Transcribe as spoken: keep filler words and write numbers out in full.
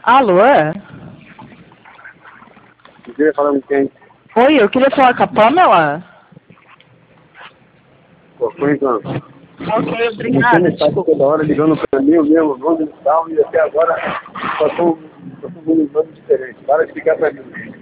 Alô? Você queria falar com quem? Oi, eu queria falar com a Pamela. Pô, por enquanto. Ok, Você obrigada. me está toda hora ligando pra mim, o meu nome e tal, e até agora só estão um nome diferente. Para de ligar pra mim.